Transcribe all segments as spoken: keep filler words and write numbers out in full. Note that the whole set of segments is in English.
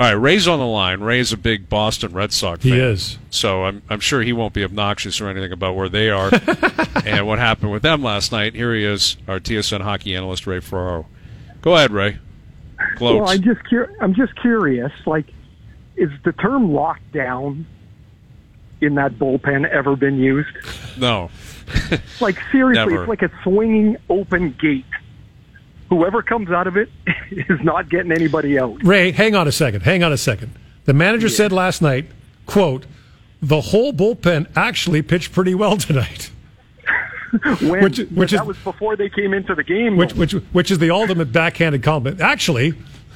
All right, Ray's on the line. Ray's a big Boston Red Sox fan. He is. So I'm I'm sure he won't be obnoxious or anything about where they are and what happened with them last night. Here he is, our T S N hockey analyst, Ray Ferraro. Go ahead, Ray. Gloats. Well, I'm just cur- I'm just curious. Like, is the term lockdown in that bullpen ever been used? No. Like, seriously, Never. It's like a swinging open gate. Whoever comes out of it is not getting anybody out. Ray, hang on a second. Hang on a second. The manager yeah. said last night, quote, the whole bullpen actually pitched pretty well tonight. when, which, which that is, was before they came into the game. Which, which, which is the ultimate backhanded compliment. Actually,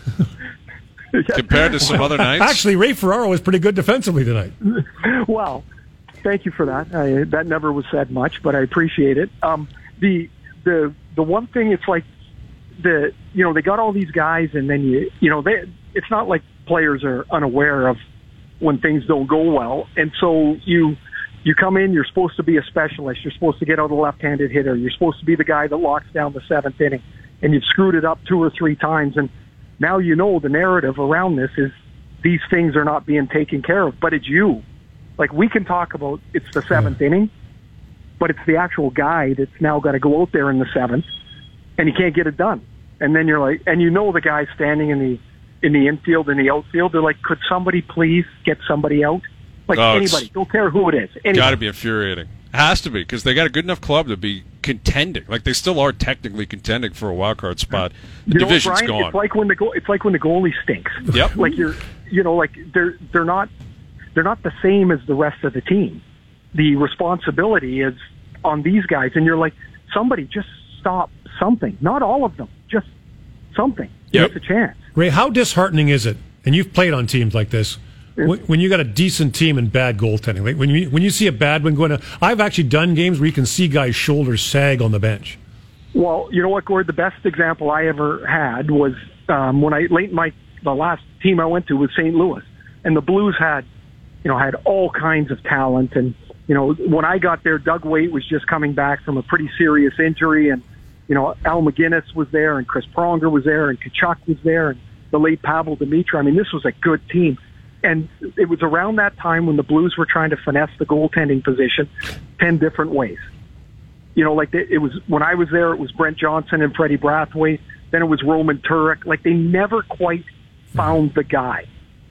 compared to some other nights? Actually, Ray Ferraro was pretty good defensively tonight. Well, thank you for that. I, that never was said much, but I appreciate it. Um, the the the one thing, it's like, the you know they got all these guys, and then you you know they it's not like players are unaware of when things don't go well, and so you you come in, you're supposed to be a specialist, you're supposed to get out a left-handed hitter, you're supposed to be the guy that locks down the seventh inning, and you've screwed it up two or three times, and now you know the narrative around this is these things are not being taken care of, but it's you. Like, we can talk about it's the seventh yeah. inning, but it's the actual guy that's now got to go out there in the seventh, and he can't get it done. And then you're like, and you know the guy standing in the in the infield, in the outfield, they're like, could somebody please get somebody out? Like, oh, anybody, don't care who it is. Got to be infuriating. It has to be, because they got a good enough club to be contending. Like, they still are technically contending for a wild card spot. The you know division's what, Brian? gone. It's like when the go- it's like when the goalie stinks. Yep. Like, you're, you know, like they're they're not they're not the same as the rest of the team. The responsibility is on these guys, and you're like, somebody just stop something. Not all of them, just something. Yep. Give us a chance. Ray, how disheartening is it? And you've played on teams like this. When, when you got a decent team and bad goaltending, like when you when you see a bad one going to, I've actually done games where you can see guys' shoulders sag on the bench. Well, you know what, Gord? The best example I ever had was um, when I late in my the last team I went to was Saint Louis, and the Blues had, you know, had all kinds of talent, and you know, when I got there, Doug Waite was just coming back from a pretty serious injury, and you know, Al McGinnis was there, and Chris Pronger was there, and Kachuk was there, and the late Pavel Dimitra. I mean, this was a good team. And it was around that time when the Blues were trying to finesse the goaltending position ten different ways. You know, like they, it was when I was there, it was Brent Johnson and Freddie Brathwaite. Then it was Roman Turek. Like, they never quite found the guy.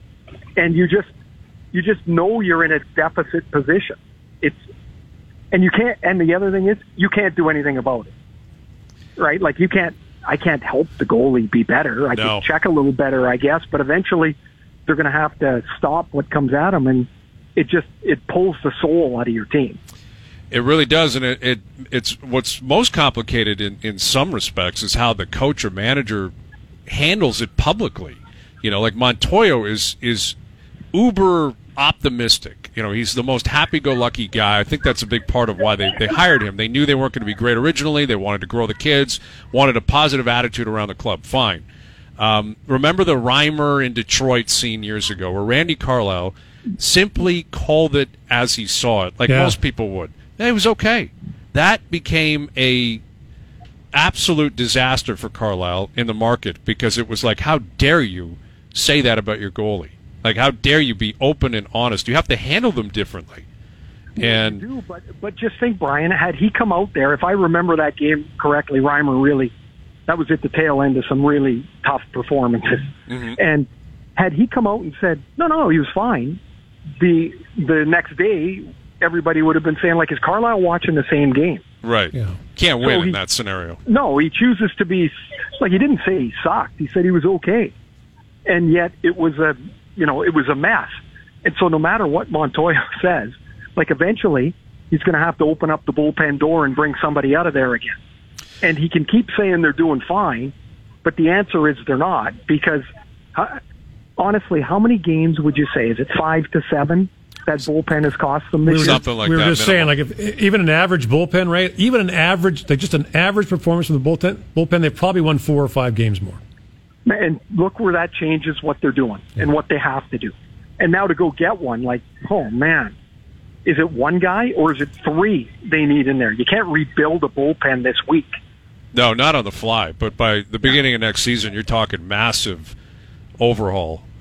And you just you just know you're in a deficit position. It's and you can't. And the other thing is, you can't do anything about it. Right? Like, you can't. I can't help the goalie be better. I no. can check a little better, I guess. But eventually, they're going to have to stop what comes at them, and it just it pulls the soul out of your team. It really does, and it, it it's what's most complicated in, in some respects is how the coach or manager handles it publicly. You know, like Montoyo is is uber optimistic. You know, he's the most happy-go-lucky guy. I think that's a big part of why they, they hired him. They knew they weren't going to be great originally. They wanted to grow the kids, wanted a positive attitude around the club. Fine. Um, remember the Reimer in Detroit scene years ago where Randy Carlyle simply called it as he saw it, like yeah. most people would. It was okay. That became a absolute disaster for Carlyle in the market, because it was like, how dare you say that about your goalie? Like, how dare you be open and honest? You have to handle them differently. And you do, but but just think, Brian, had he come out there, if I remember that game correctly, Reimer really, that was at the tail end of some really tough performances. Mm-hmm. And had he come out and said, no, no, he was fine, the the next day, everybody would have been saying, like, is Carlyle watching the same game? Right. Yeah. Can't win So he, in that scenario. No, he chooses to be, like, he didn't say he sucked. He said he was okay. And yet it was a, you know, it was a mess. And so no matter what Montoya says, like, eventually he's going to have to open up the bullpen door and bring somebody out of there again. And he can keep saying they're doing fine, but the answer is they're not, because uh, honestly, how many games would you say? Is it five to seven that bullpen has cost them this we year? Something like we were that. just minimum. saying, like, if even an average bullpen rate, even an average, like just an average performance from the bullpen, bullpen, they've probably won four or five games more. And look where that changes what they're doing and what they have to do. And now to go get one, like, oh, man, is it one guy or is it three they need in there? You can't rebuild a bullpen this week. No, not on the fly. But by the beginning of next season, you're talking massive overhaul.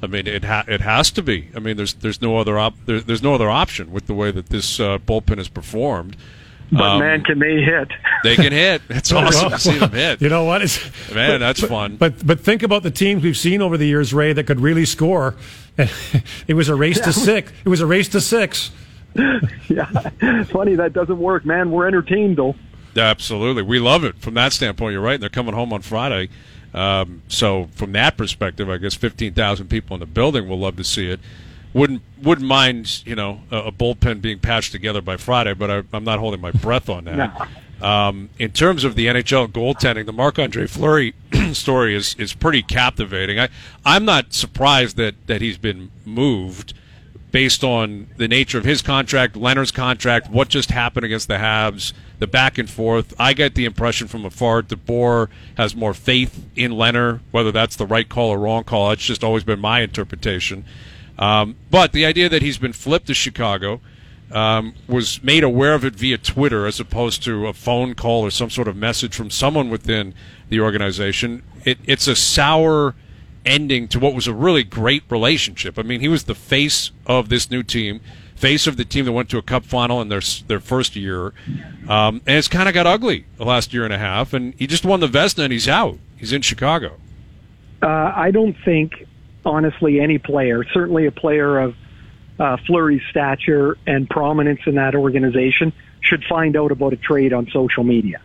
I mean, it ha- it has to be. I mean, there's there's no other op- there, there's no other option with the way that this uh, bullpen has performed. But um, man, can they hit? They can hit. It's awesome to see them hit. You know what? It's, man, but, that's but, fun. But but think about the teams we've seen over the years, Ray, that could really score. And it was a race to six. It was a race to six. Yeah, funny that doesn't work, man. We're entertained though. Absolutely, we love it from that standpoint. You're right. And they're coming home on Friday, um, so from that perspective, I guess fifteen thousand people in the building will love to see it. Wouldn't wouldn't mind, you know, a, a bullpen being patched together by Friday, but I, I'm not holding my breath on that. No. Um, in terms of the N H L goaltending, the Marc-Andre Fleury story is is pretty captivating. I I'm not surprised that that he's been moved, based on the nature of his contract, Leonard's contract, what just happened against the Habs, the back and forth. I get the impression from afar DeBoer has more faith in Leonard, whether that's the right call or wrong call. It's just always been my interpretation. Um, but the idea that he's been flipped to Chicago, um, was made aware of it via Twitter as opposed to a phone call or some sort of message from someone within the organization. It, it's a sour ending to what was a really great relationship. I mean, he was the face of this new team, face of the team that went to a cup final in their their first year, um, and it's kind of got ugly the last year and a half, and he just won the Vezina and he's out. He's in Chicago. Uh, I don't think, honestly, any player, certainly a player of uh, Fleury's stature and prominence in that organization, should find out about a trade on social media.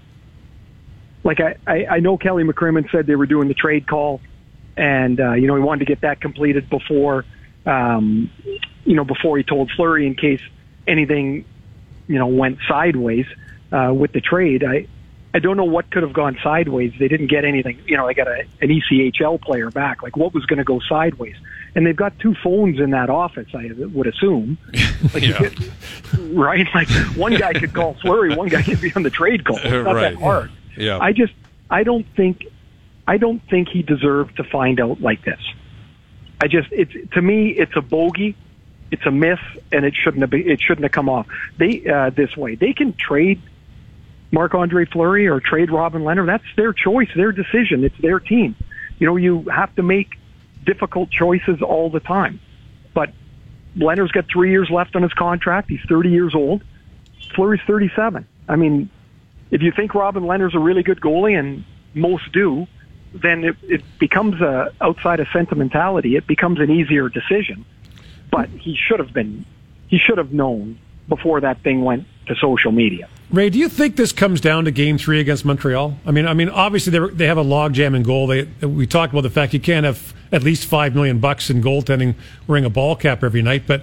Like, I, I, I know Kelly McCrimmon said they were doing the trade call, and, uh, you know, he wanted to get that completed before, um, you know, before he told Fleury in case anything, you know, went sideways uh, with the trade. I, I don't know what could have gone sideways. They didn't get anything. You know, they got a, an E C H L player back. Like, what was going to go sideways? And they've got two phones in that office, I would assume. Like, yeah. you get, right? Like, one guy could call Fleury, one guy could be on the trade call. It's not right. that hard. Yeah. I just, I don't think, I don't think he deserved to find out like this. I just, it's, to me, it's a bogey. It's a myth, and it shouldn't have been, it shouldn't have come off they uh, this way. They can trade Marc-Andre Fleury or trade Robin Leonard. That's their choice, their decision. It's their team. You know, you have to make difficult choices all the time. But Leonard's got three years left on his contract. He's thirty years old. Fleury's thirty-seven. I mean, if you think Robin Leonard's a really good goalie, and most do, then it, it becomes a, outside of sentimentality, it becomes an easier decision. But he should have been, he should have known before that thing went to social media. Ray, do you think this comes down to Game Three against Montreal? I mean, I mean, obviously they they have a logjam in goal. They we talked about the fact you can't have at least five million bucks in goaltending wearing a ball cap every night, but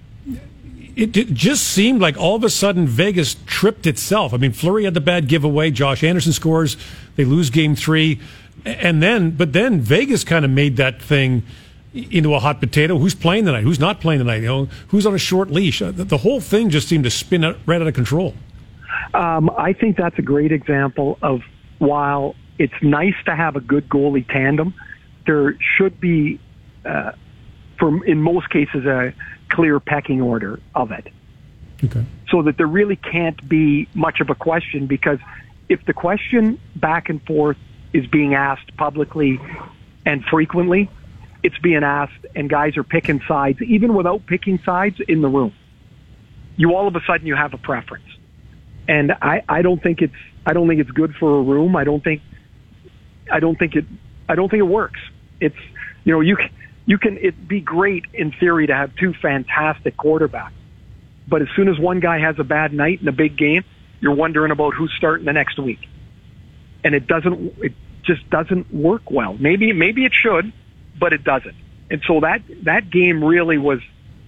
it, it just seemed like all of a sudden Vegas tripped itself. I mean, Fleury had the bad giveaway. Josh Anderson scores. They lose Game Three, and then but then Vegas kind of made that thing into a hot potato. Who's playing tonight? Who's not playing tonight? You know, who's on a short leash? The, the whole thing just seemed to spin out, right out of control. Um, I think that's a great example of, while it's nice to have a good goalie tandem, there should be, uh, for in most cases, a clear pecking order of it. Okay. So that there really can't be much of a question, because if the question back and forth is being asked publicly and frequently, it's being asked and guys are picking sides, even without picking sides in the room. You all of a sudden you have a preference. And I, I don't think it's I don't think it's good for a room. I don't think I don't think it I don't think it works. It's you know you you can it'd be great in theory to have two fantastic quarterbacks, but as soon as one guy has a bad night in a big game, you're wondering about who's starting the next week, and it doesn't it just doesn't work well. Maybe maybe it should, but it doesn't. And so that that game really was.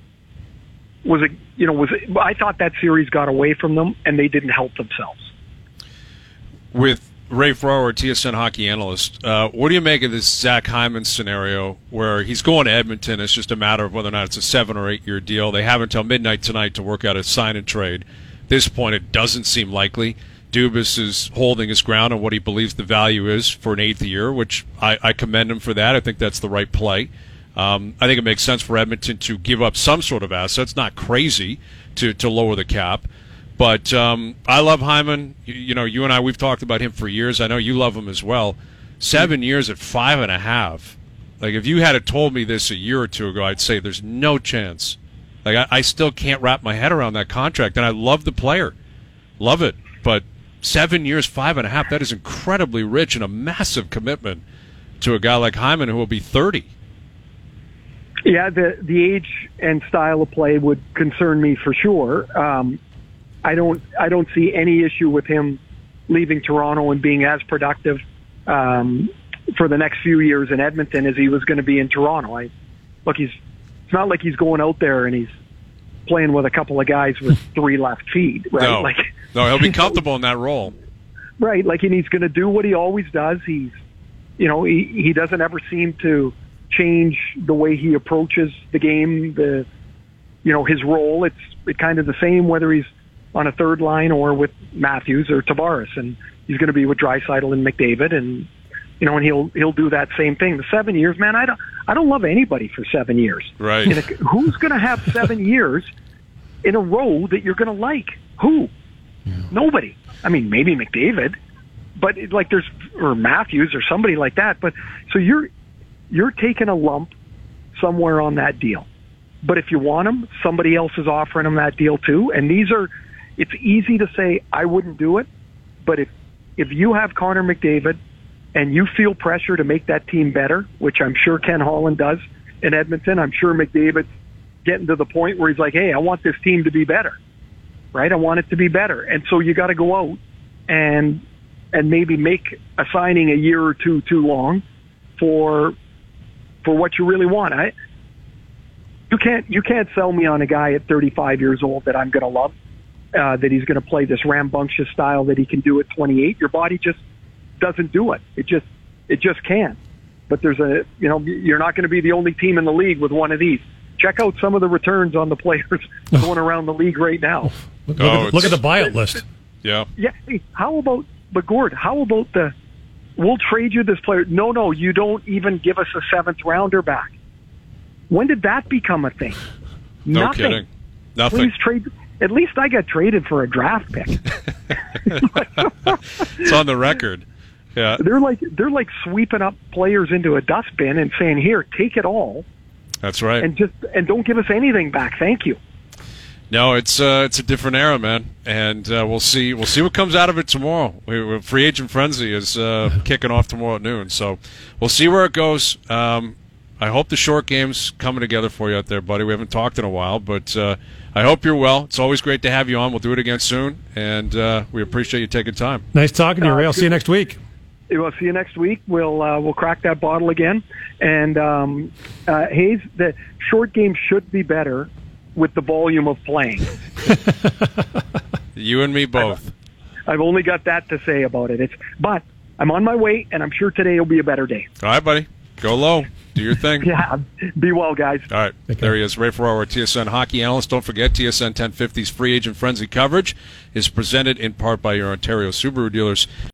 Was a you know was I thought that series got away from them and they didn't help themselves. With Ray Ferraro, our T S N hockey analyst, uh, what do you make of this Zach Hyman scenario where he's going to Edmonton? It's just a matter of whether or not it's a seven or eight year deal. They have until midnight tonight to work out a sign and trade. At this point, it doesn't seem likely. Dubas is holding his ground on what he believes the value is for an eighth year, which I, I commend him for that. I think that's the right play. Um, I think it makes sense for Edmonton to give up some sort of assets, not crazy, to, to lower the cap. But um, I love Hyman. You, you know, you and I, we've talked about him for years. I know you love him as well. Seven years at five and a half. Like, if you had told me this a year or two ago, I'd say there's no chance. Like, I, I still can't wrap my head around that contract, and I love the player. Love it. But seven years, five and a half, that is incredibly rich and a massive commitment to a guy like Hyman who will be thirty. Yeah, the the age and style of play would concern me for sure. Um, I don't I don't see any issue with him leaving Toronto and being as productive um, for the next few years in Edmonton as he was going to be in Toronto. I, look, he's it's not like he's going out there and he's playing with a couple of guys with three left feet, right? No, like, no, he'll be comfortable in that role, right? Like, and he's going to do what he always does. He's, you know, he he doesn't ever seem to change the way he approaches the game, the, you know, his role. It's it kind of the same whether he's on a third line or with Matthews or Tavares, and he's going to be with Draisaitl and McDavid, and you know, and he'll he'll do that same thing. The seven years, man, I don't I don't love anybody for seven years. Right? A, who's going to have seven years in a row that you're going to like? Who? Yeah. Nobody. I mean, maybe McDavid, but it, like there's or Matthews or somebody like that. But so you're. You're taking a lump somewhere on that deal. But if you want him, somebody else is offering him that deal too. And these are, it's easy to say, I wouldn't do it. But if, if you have Connor McDavid and you feel pressure to make that team better, which I'm sure Ken Holland does in Edmonton, I'm sure McDavid's getting to the point where he's like, hey, I want this team to be better, right? I want it to be better. And so you got to go out and, and maybe make a signing a year or two too long for, for what you really want. I, you can't you can't sell me on a guy at thirty-five years old that I'm going to love, uh, that he's going to play this rambunctious style that he can do at twenty-eight. Your body just doesn't do it. It just it just can't. But there's a you know you're not going to be the only team in the league with one of these. Check out some of the returns on the players going around the league right now. Look, oh, at, look at the buyout list. Yeah. Yeah. Hey, how about but Gord? How about the we'll trade you this player. No, no, you don't even give us a seventh rounder back. When did that become a thing? No Nothing. kidding. Nothing. Please trade. At least I got traded for a draft pick. It's on the record. Yeah. They're like they're like sweeping up players into a dustbin and saying, "Here, take it all." That's right. And just and don't give us anything back. Thank you. No, it's uh, it's a different era, man, and uh, we'll see we'll see what comes out of it tomorrow. We, we, free agent frenzy is uh, kicking off tomorrow at noon, so we'll see where it goes. Um, I hope the short game's coming together for you out there, buddy. We haven't talked in a while, but uh, I hope you're well. It's always great to have you on. We'll do it again soon, and uh, we appreciate you taking time. Nice talking to you, Ray. I'll Uh, see you next week. We'll see you next week. We'll uh, we'll crack that bottle again. And um, uh, Hayes, the short game should be better with the volume of playing. You and me both. I've only got that to say about it. It's but I'm on my way, and I'm sure today will be a better day. All right, buddy. Go low. Do your thing. Yeah. Be well, guys. All right. Okay. There he is, Ray Ferraro, our T S N hockey analyst. Don't forget, T S N ten fifty's Free Agent Frenzy coverage is presented in part by your Ontario Subaru dealers.